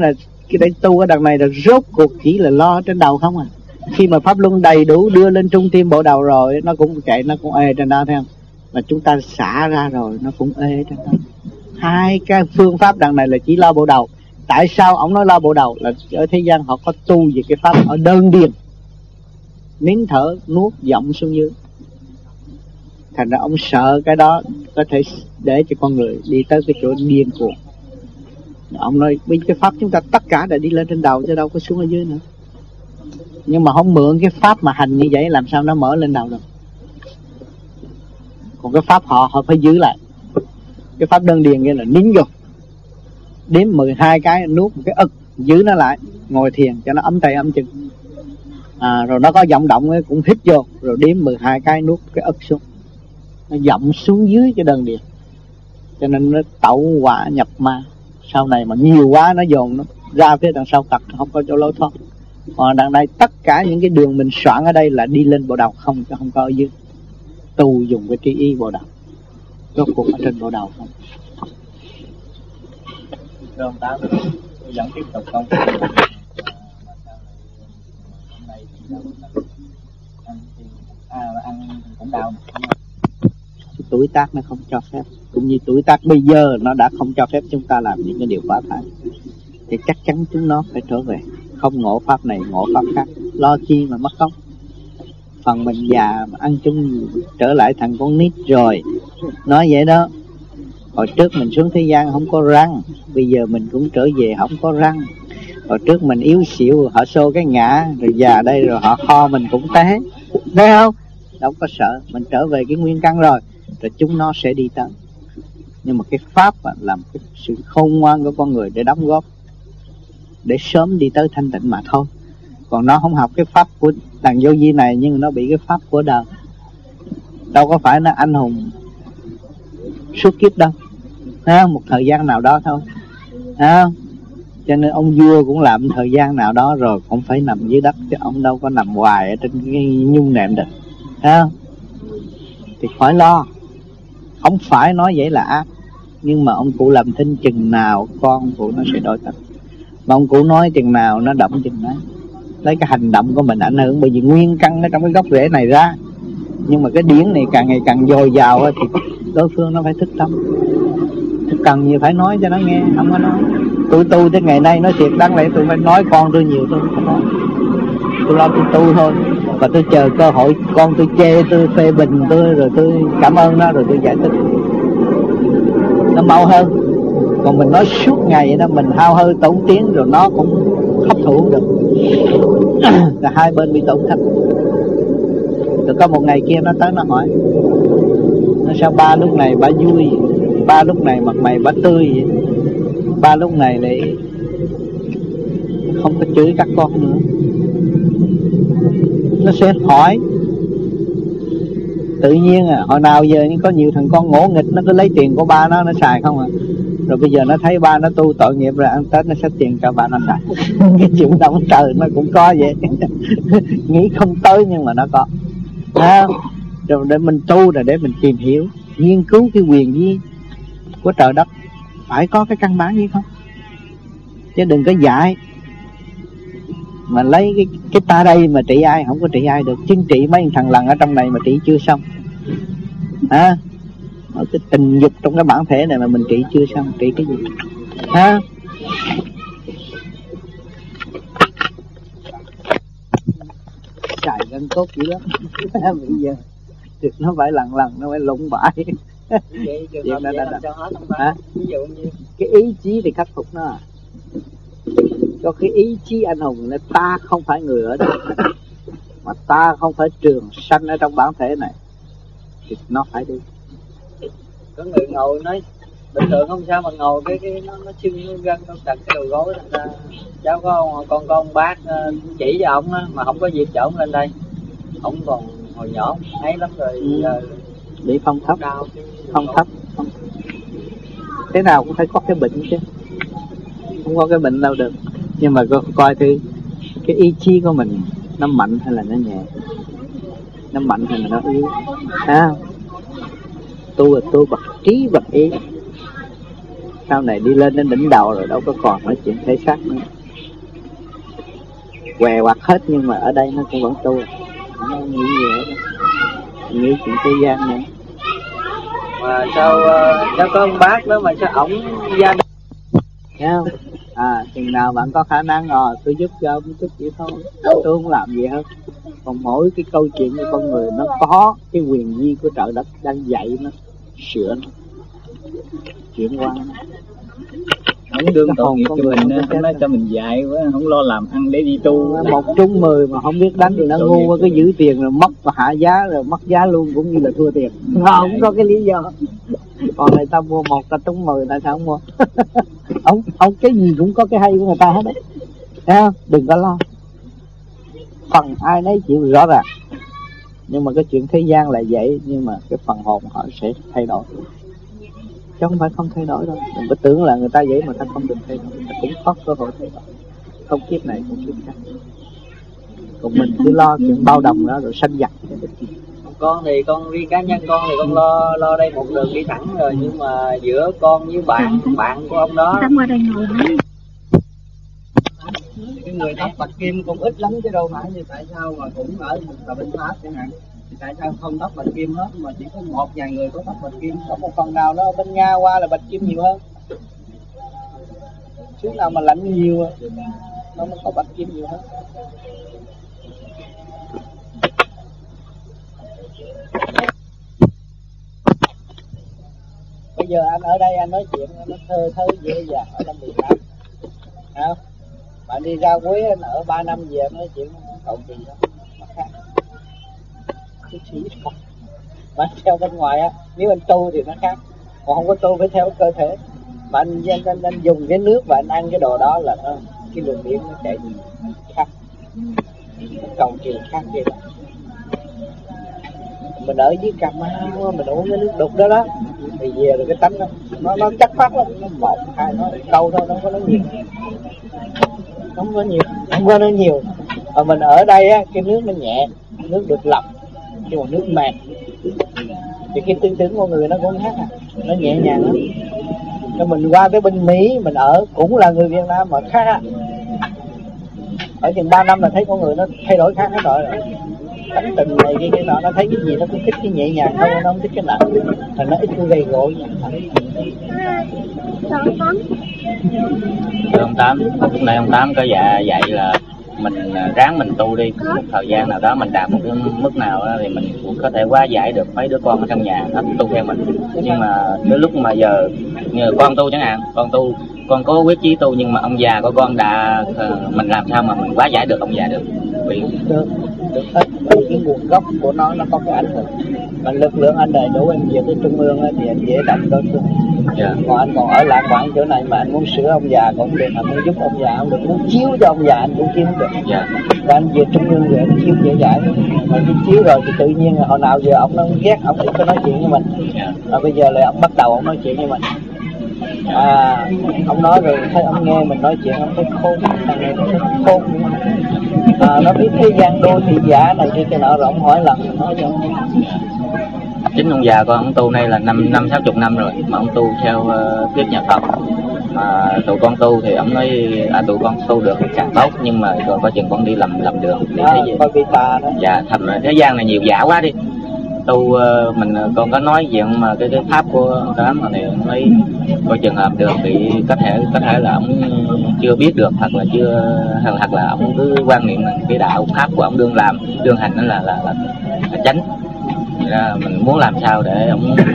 Cái đấy tu ở đằng này là rốt cuộc chỉ là lo trên đầu không à. Khi mà pháp luân đầy đủ đưa lên trung tim bộ đầu rồi, nó cũng chạy, nó cũng ê trên đó, thấy không? Mà chúng ta xả ra rồi nó cũng ê trên đó. Hai cái phương pháp đằng này là chỉ lo bộ đầu. Tại sao ông nói lo bộ đầu? Là ở thế gian họ có tu về cái pháp ở đơn điền, nín thở nuốt giọng xuống dưới. Thành ra ông sợ cái đó có thể để cho con người đi tới cái chỗ điên cuồng. Ông nói bên cái pháp chúng ta tất cả đã đi lên trên đầu chứ đâu có xuống ở dưới nữa. Nhưng mà không mượn cái pháp mà hành như vậy làm sao nó mở lên đầu được. Còn cái pháp họ họ phải giữ lại. Cái pháp đơn điền kia là nín vô, đếm mười hai cái nuốt một cái ực, giữ nó lại, ngồi thiền cho nó ấm tay ấm chân. À, rồi nó có vọng động ấy, cũng hít vô, rồi đếm mười hai cái nuốt cái ức xuống, nó vọng xuống dưới cái đơn điền. Cho nên nó tẩu quả nhập ma. Sau này mà nhiều quá nó dồn nó ra phía đằng sau cật, không có chỗ lối thoát. Còn đằng này tất cả những cái đường mình soạn ở đây là đi lên bộ đầu không, chứ không có ở dưới. Tu dùng cái trí ý bộ đầu, rốt cuộc ở trên bộ đầu không. Thưa ông Tám, tôi vẫn tiếp tục công việc mà sao hôm nay thì đâu ăn thì à ăn cũng đau mà. Tuổi tác nó không cho phép, cũng như tuổi tác bây giờ nó đã không cho phép chúng ta làm những cái điều quá thái, thì chắc chắn chúng nó phải trở về, không ngộ pháp này ngộ pháp khác, lo chi mà mất công. Phần mình già mà ăn chung trở lại thằng con nít rồi. Nói vậy đó. Hồi trước mình xuống thế gian không có răng, bây giờ mình cũng trở về không có răng. Hồi trước mình yếu xỉu, họ xô cái ngã, rồi già đây rồi họ kho mình cũng té. Thấy không? Đâu có sợ, mình trở về cái nguyên căn rồi, rồi chúng nó sẽ đi tới. Nhưng mà cái pháp là cái sự khôn ngoan của con người để đóng góp, để sớm đi tới thanh tịnh mà thôi. Còn nó không học cái pháp của đàn vô vi này, nhưng nó bị cái pháp của đời. Đâu có phải nó anh hùng suốt kiếp đâu, à, một thời gian nào đó thôi, à, cho nên ông vua cũng làm thời gian nào đó rồi cũng phải nằm dưới đất, chứ ông đâu có nằm hoài ở trên cái nhung nệm được, à, thì khỏi lo. Không phải nói vậy là ác, nhưng mà ông cụ làm thinh chừng nào con cụ nó sẽ đổi tật, mà ông cụ nói chừng nào nó động chừng đó. Lấy cái hành động của mình ảnh hưởng, bởi vì nguyên căn ở trong cái gốc rễ này ra. Nhưng mà cái điển này càng ngày càng dồi dào thì đối phương nó phải thức tâm, thức cần gì phải nói cho nó nghe, không có nói. Tôi tu tới ngày nay nói thiệt đáng lẽ tôi phải nói con tôi nhiều, tôi không nói. Tôi lo tôi tu thôi, và tôi chờ cơ hội con tôi chê tôi phê bình tôi, rồi tôi cảm ơn nó, rồi tôi giải thích nó mau hơn. Còn mình nói suốt ngày vậy đó, mình hao hơi tốn tiếng rồi nó cũng hấp thụ không được. Cả hai bên bị tổn thất. Rồi có một ngày kia nó tới nó hỏi, nó sao ba lúc này bà vui, ba lúc này mặt mày bà tươi vậy, ba lúc này lại không có chửi các con nữa. Nó sẽ hỏi tự nhiên à, hồi nào giờ có nhiều thằng con ngỗ nghịch, nó cứ lấy tiền của ba nó nó xài không à. Rồi bây giờ nó thấy ba nó tu tội nghiệp rồi ăn Tết nó xách tiền cho ba nó xài. Cái chuyện động trời nó cũng có vậy. Nghĩ không tới nhưng mà nó có, à, rồi để mình tu là để mình tìm hiểu, nghiên cứu cái quyền vi của trời đất, phải có cái căn bản gì không, chứ đừng có dạy mà lấy cái, cái ta đây mà trị ai, không có trị ai được. Chính trị mấy thằng lần ở trong này mà trị chưa xong, à, cái tình dục trong cái bản thể này mà mình trị chưa xong, trị cái gì, ha? Xài gân cốt dữ lắm. Bây giờ nó phải lần lần nó phải lụng bại. Vậy trường hợp vậy làm sao hết không ta? Hả? Ví dụ như cái ý chí thì khắc phục nó. Có cái ý chí anh hùng là ta không phải người ở đây, mà ta không phải trường sanh ở trong bản thể này, thì nó phải đi. có người ngồi nói bình thường không sao mà ngồi cái cái nó nó sưng nó gân nó đặt cái đầu gối thành ra cháu có con con bác chỉ cho ổng á, mà không có dịp chở ổng lên đây. Ổng còn hồi nhỏ ấy lắm rồi, ừ. Giờ bị phong thấp, đau phong thấp, phong thấp. Thế nào cũng phải có cái bệnh chứ, không có cái bệnh đâu được. Nhưng mà coi thì cái ý chí của mình nó mạnh hay là nó nhẹ, nó mạnh hay là nó yếu, à, tu là tu bậc trí bậc ý. Sau này đi lên đến đỉnh đầu rồi đâu có còn nói chuyện thể xác nữa, què quặt hết, nhưng mà ở đây nó cũng vẫn tu, nó không nghĩ gì hết, nghĩ chuyện thế gian nữa. Mà sao uh, cháu có ông bác đó mà sao ổng gia đình Thấy không? À, chừng nào bạn có khả năng rồi tôi giúp cho ông chút vậy thôi, tôi không làm gì hết. Còn mỗi cái câu chuyện của con người nó có cái quyền di của trời đất đang dạy nó, sửa nó, chuyển qua nó. Không đương tội nghiệp cho mình, nó nói cho mình dạy quá, không lo làm ăn để đi tu. Một trúng mười mà không biết đánh thì nó ngu quá, cái giữ tiền rồi mất và hạ giá rồi mất giá luôn, cũng như là thua tiền. Không có cái lý do. Còn này ta mua một, ta trúng mười, ta sao không mua? ông ông cái gì cũng có cái hay của người ta hết đấy. Thấy không? Đừng có lo. Phần ai nấy chịu rõ ràng. Nhưng mà cái chuyện thế gian là vậy, nhưng mà cái phần hồn họ sẽ thay đổi. Chứ không phải không thay đổi đâu. Đừng có tưởng là người ta vậy mà ta không được thay đổi, người ta cũng có cơ hội thay đổi. Không kiếp này, không kiếp khác. Còn mình cứ lo chuyện bao đồng đó rồi sanh giặc. con thì con riêng cá nhân con thì con lo lo đây một đường đi thẳng rồi, nhưng mà giữa con với bạn bạn của ông đó qua đây ngồi cái người tóc bạch kim cũng ít lắm chứ đâu phải như tại sao mà cũng ở ở bên Pháp chẳng hạn, thì tại sao không tóc bạch kim hết mà chỉ có một vài người có tóc bạch kim, có một phần nào đó ở bên Nga qua là bạch kim nhiều hơn, xứ nào mà lạnh nhiều nó mới có bạch kim nhiều hơn. Bây giờ anh ở đây anh nói chuyện nó thơ thơ dễ dàng ở trong miền Nam, không? Bạn đi ra Quế anh ở ba năm về nói chuyện cầu kỳ đó, nó khác. Cái chỉ thôi. Mà theo bên ngoài á, nếu anh tu thì nó khác, còn không có tu phải theo cơ thể. Mà anh, anh, anh, anh dùng cái nước và anh ăn cái đồ đó là nó, cái luồng điện nó chạy khác, nó cầu kỳ khác vậy đó. Mình ở dưới Cà Mau mình uống cái nước đục đó đó thì về rồi cái tánh đó nó nó chắc phát lắm, nó một hai nó câu thôi, nó không có nói nhiều, không có nhiều, không có nói nhiều. Mà mình ở đây á, cái nước nó nhẹ, nước được lọc, nhưng mà nước mềm thì cái tư tưởng con người nó cũng khác à, nó nhẹ nhàng lắm. Cho mình qua tới bên Mỹ mình ở cũng là người Việt Nam mà khác á, ở chừng ba năm là thấy con người nó thay đổi khác hết rồi. Tánh tình này cái cái nọ, nó thấy cái gì nó cũng thích cái nhẹ nhàng thôi, nó không thích cái nặng, thành nó ít cái gầy gội. Ông Tám, lúc này ông Tám có dạ dạy là mình ráng mình tu đi, một thời gian nào đó mình đạt một cái mức nào đó thì mình cũng có thể hóa giải được mấy đứa con ở trong nhà nó tu theo mình. Nhưng mà đến lúc mà giờ như con tu chẳng hạn, con tu con có quyết chí tu nhưng mà ông già của con đã, mình làm sao mà mình hóa giải được ông già được? Vì được được hết, bởi cái nguồn gốc của nó nó có cái ảnh hưởng. Mà lực lượng anh đầy đủ, anh về tới trung ương thì anh dễ động đối phương. Yeah. Còn anh còn ở lại quãng chỗ này mà anh muốn sửa ông già cũng được, anh muốn giúp ông già cũng được, muốn chiếu cho ông già anh cũng chiếu được. Yeah. Và anh về trung ương rồi anh chiếu dễ dãi, mà khi chiếu rồi thì tự nhiên hồi nào giờ ông nó ghét, ông ít có nói chuyện với mình. Yeah. Và bây giờ lại ông bắt đầu ông nói chuyện với mình. À, ông nói rồi thấy ông nghe mình nói chuyện ông thấy khôn, thằng này nó thấy khôn. À, nó biết thế gian đô thị giả này kia cái nọ rồi ông hỏi lần nói cho ông. Chính ông già con ông tu này là năm năm sáu chục năm rồi mà ông tu theo uh, thuyết nhà Phật, mà tụi con tu thì ông nói à, tụi con tu được thì càng tốt, nhưng mà còn có chừng con đi lầm lầm đường để à, coi bị tà đó. Dạ, thành thế gian này nhiều giả quá đi. Tu uh, mình con có nói chuyện mà cái cái pháp của ông Tám mà này ông nói coi chừng hợp được thì có thể có thể là ông chưa biết được, hoặc là chưa hoặc là ông cứ quan niệm là cái đạo pháp của ông đương làm đương hành đó là là, là, là chánh. Ra mình muốn làm sao để ông uh,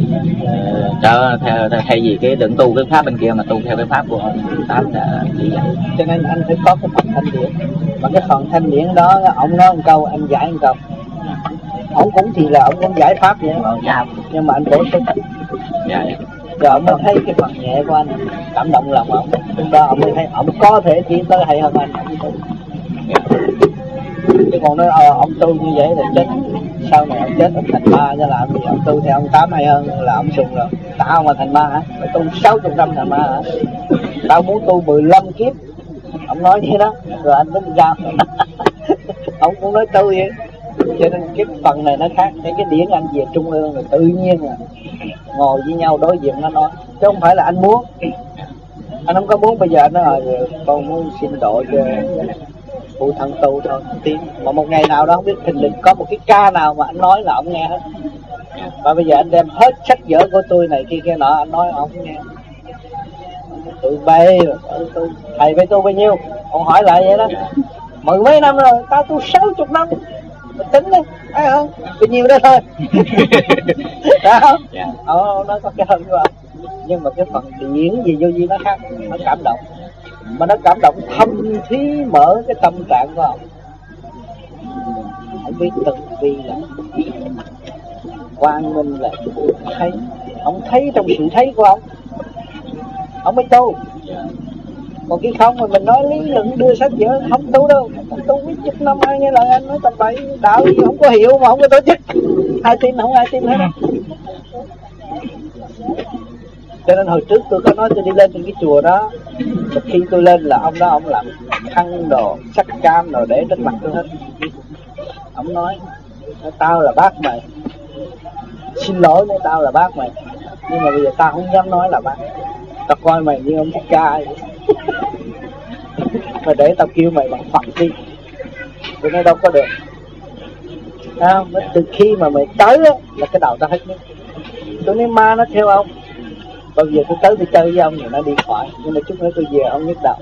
cho theo thay vì cái đừng tu cái pháp bên kia mà tu theo cái pháp của ông Tám đã chỉ dạy. Cho nên anh phải có cái phần thanh điển, mà cái phần thanh điển đó ông nói một câu anh giải một câu, ông cũng thì là ông cũng giải pháp vậy đó. Dạ. Nhưng mà anh bổ sung. Dạ. Rồi ông mới thấy cái phần nhẹ của anh cảm động lòng ông, lúc đó ông mới thấy ông có thể tiến tới hay hơn anh. Dạ. Chứ còn nói ờ, ông tu như vậy thì chết, sau này ông chết ông thành ma cho làm gì, ông tu theo ông Tám hay hơn là ông sùng rồi. Tao mà thành ma hả? Mày tu sáu mươi năm thành ma hả? Tao muốn tu mười lăm kiếp. Ông nói vậy đó, rồi anh mới ra. Ông cũng nói tu vậy. Cho nên cái phần này nó khác, cái cái điển anh về trung ương rồi tự nhiên là ngồi với nhau đối diện nó nói, chứ không phải là anh muốn. Anh không có muốn bây giờ anh nói rồi con muốn xin độ cho phụ thân tu thôi tiếng. Mà một ngày nào đó không biết thình lình có một cái ca nào mà anh nói là ông nghe hết. Và bây giờ anh đem hết sách vở của tôi này kia kia nọ, anh nói ông không nghe. Tụi bay tôi, thầy với tôi bao nhiêu, ông hỏi lại vậy đó. Mười mấy năm rồi, tao tu sáu chục năm. Mình tính đi, thấy không? Bao nhiêu đó thôi. Đó không? Ông nói có cái hơn của ông. Nhưng mà cái phần điển gì vô gì nó khác, nó cảm động. Mà nó cảm động thâm thí mở cái tâm trạng của ông. Ông biết từng vi là quang minh là thấy. Ông thấy trong sự thấy của ông, ông mới tu. Còn cái không mà mình nói lý luận đưa sách vở không tu đâu. Không tu biết chục năm ai nghe lời anh nói tầm bậy. Đạo gì không có hiểu mà không có tổ chức. Ai tin không ai tin hết đâu. Cho nên hồi trước tôi có nói tôi đi lên trên cái chùa đó. Khi tôi lên là ông đó ông làm khăn đồ, sắc cam đồ để trên mặt tôi hết. Ông nói tao là bác mày, xin lỗi nếu tao là bác mày, nhưng mà bây giờ tao không dám nói là bác. Tao coi mày như ông thích ca vậy. Mà để tao kêu mày bằng Phật đi. Tôi nói đâu có được. À, từ khi mà mày tới á, là cái đầu tao hết nhất. Tôi nói ma nó theo ông. Bây giờ tôi tới tôi chơi với ông thì nó đi khỏi. Nhưng mà chút nữa tôi về ông nhức đầu.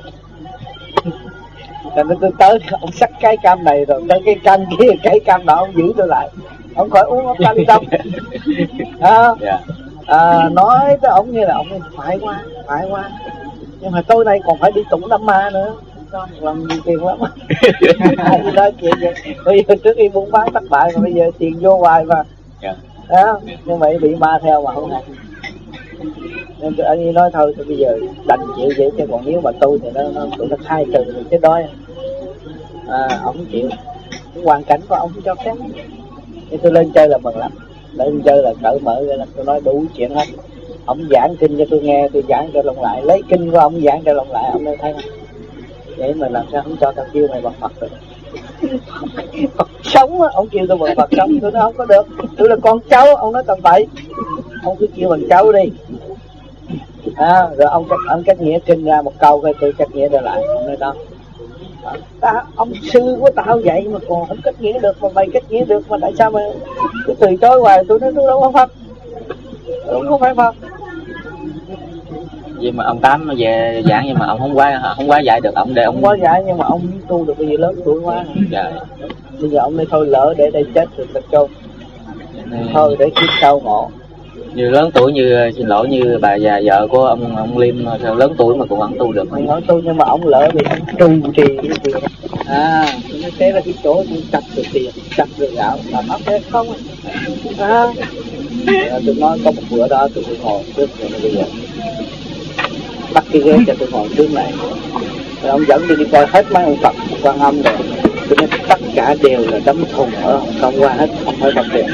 Cho nên tôi tới ông xách cái cam này rồi tới cái cam kia, cái cam đó ông giữ tôi lại. Ông khỏi uống ông cam đi đâu. À, à, nói tới ông như là ông phải qua, phải qua. Nhưng mà tôi này còn phải đi tụng Nam Ma nữa. Làm nhiều tiền lắm. Đó chuyện vậy. Bây giờ trước khi buôn bán thất bại mà bây giờ tiền vô hoài mà. Đó, nhưng mà bị ma theo mà không hay. Nên tôi anh nói thôi thì bây giờ đành chịu vậy, chứ còn nếu mà tôi thì nó nó tụi nó khai trừ được cái đói. À, ông chịu. Cái hoàn cảnh của ông cho phép. Nên tôi lên chơi là mừng lắm. Lên chơi là cởi mở ra là tôi nói đủ chuyện hết. Ông giảng kinh cho tôi nghe, tôi giảng cho lòng lại, lấy kinh của ông giảng cho lòng lại, ông nói thấy không? Vậy mà làm sao không cho tao kêu mày bằng Phật được? Phật sống á, ông kêu tôi bằng Phật sống, tôi nói không có được. Tôi là con cháu, ông nói tầm bậy. Ông cứ kêu bằng cháu đi. À, rồi ông ông cách nghĩa kinh ra một câu rồi tôi cách nghĩa trở lại. Ông nói đó. Ta, ông sư của tao vậy mà còn không cách nghĩa được, mà mày cách nghĩa được, mà tại sao mà tôi từ chối hoài? Tôi nói tôi đâu có Phật, tôi không phải Phật. Vì mà ông Tám về giảng nhưng mà ông không quá không quá dạy được ông để ông không quá dạy, nhưng mà ông tu được bây giờ lớn tuổi quá. Dạ. Bây giờ ông nói thôi lỡ để đây chết rồi thật chôn. Thôi để kiếp sau ngộ. Như lớn tuổi như xin lỗi như bà già vợ của ông ông Liêm lớn tuổi mà cũng vẫn tu được. Ông nói tu nhưng mà ông lỡ vì ông tru trì cái gì. À, nó thế là cái chỗ tôi chặt được tiền, chặt được gạo, làm ốc thế không à. À, tôi nói có một bữa đó tôi ngồi trước rồi bây giờ bắt cái ghế cho tôi ngồi trước này. Rồi ông dẫn tôi đi coi hết mấy ông Phật, Quan Âm rồi. Tôi nói tất cả đều là đấm thùng ở Hồng Kông qua hết, không phải Phật tiền.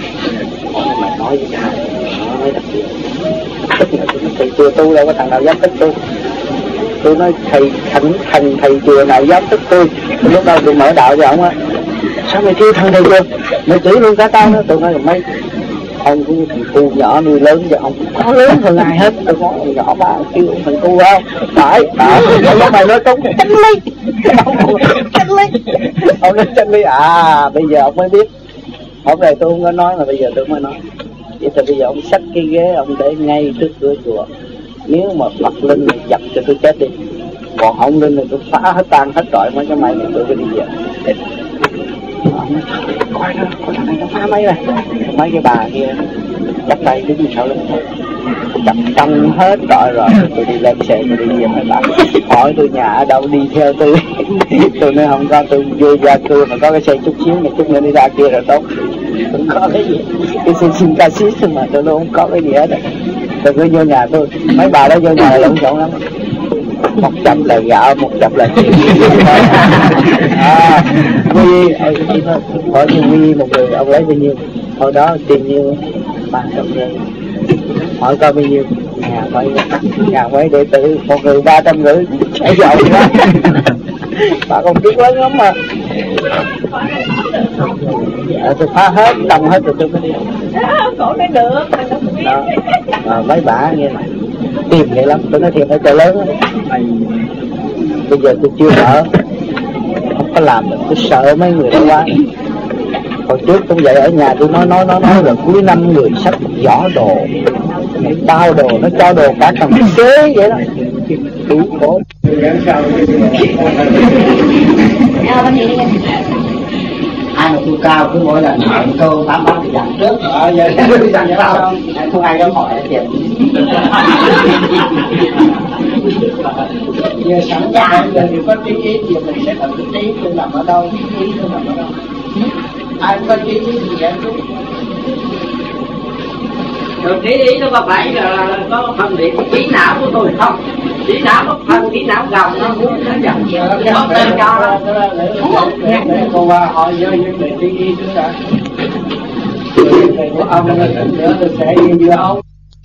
Mày nói với ai? Nói với đặc biệt. Tức là tôi nói thầy chùa tu đâu có thằng nào dám tức tôi. Tôi nói thầy thằng thằng thầy chùa nào dám tức tôi. Lúc đó tôi mở đạo cho ông á. Sao mày kêu thằng thầy chùa? Mày chửi luôn cả tao nữa. Tôi nói là mấy ông cũng thằng cu nhỏ nuôi lớn cho ông có lớn hơn ai hết. Tôi nói thằng nhỏ ba kêu ông thằng cu không? Phải, phải. Ông nói mày nói không? Chánh lý. Chánh lý. Ông nói chánh lý. À, bây giờ ông mới biết. Hôm nay tôi không có nói mà bây giờ tôi mới nói. Vậy thì bây giờ ông xách cái ghế ông để ngay trước cửa chùa. Nếu mà Phật linh này chặt cho tôi chết đi. Còn ông linh này tôi phá hết tan hết trọi mấy cái máy này tôi phải đi về. Ông nói coi đó, coi thằng này nó phá máy này. Mấy cái bà kia chắc tay đứng sau lưng tôi. Chặt xong hết trọi rồi. Tôi đi lên xe tôi đi về mấy bà. Hỏi tôi nhà ở đâu đi theo tôi. Tôi nói không có, tôi vô ra tôi mà có cái xe chút xíu, một chút nữa đi ra kia rồi tốt. Không có cái gì. Cái xe xin ca xít mà tôi không có cái gì hết. Tôi cứ vô nhà tôi. Mấy bà đó vô nhà là lộn xộn lắm. Một trăm là gạo, một trăm là tiền. À, Quy, hỏi Quy một người ông lấy bao nhiêu? Hồi đó tiền nhiêu? Ba trăm rưỡi. Hỏi coi bao nhiêu? Nhà mấy, nhà mấy đệ tử, một người ba trăm rưỡi. Chạy dậu quá. Bà còn biết lớn lắm mà. À, tôi phá hết, đồng hết rồi tôi mới đi. Cổ nói được. Đó. À, mấy bà nghe này tìm vậy lắm, tôi nói thiệt phải trời lớn á. Bây giờ tôi chưa đỡ, không có làm được, tôi sợ mấy người đó quá. Hồi trước cũng vậy, ở nhà tôi nói nói nói nói rồi cuối năm người sách giỏ đồ, bao đồ, nó cho đồ cả thằng xế vậy đó, đủ khổ. Ai mà tôi cao cứ mỗi lần hỏi câu tám bát thì dặn trước. Ờ giờ tôi dặn vậy đâu, không ai dám hỏi chuyện. Giờ sẵn sàng giờ thì có trí ý thì mình sẽ tự trí tôi nằm ở đâu, trí tôi nằm ở đâu. Ai có trí ý thì dễ chút. Rồi trí ý nó có phải là có phân biệt trí não của tôi không? Trí não có phân trí não gồng nó muốn nó dần nó có tên cho đó. Để cô qua hỏi với vấn đề trí ý trước đã. Vấn đề của ông nữa tôi sẽ như ông.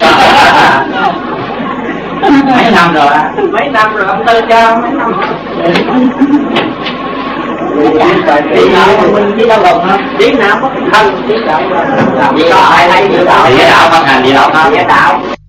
Mấy năm rồi à? Mấy năm rồi ông Tư cho mấy năm rồi. Trí não mình trí đâu gồng không? Trí não có thân trí đạo là làm gì có ai lấy gì đạo? Trí đạo không hành gì đâu không? Trí đạo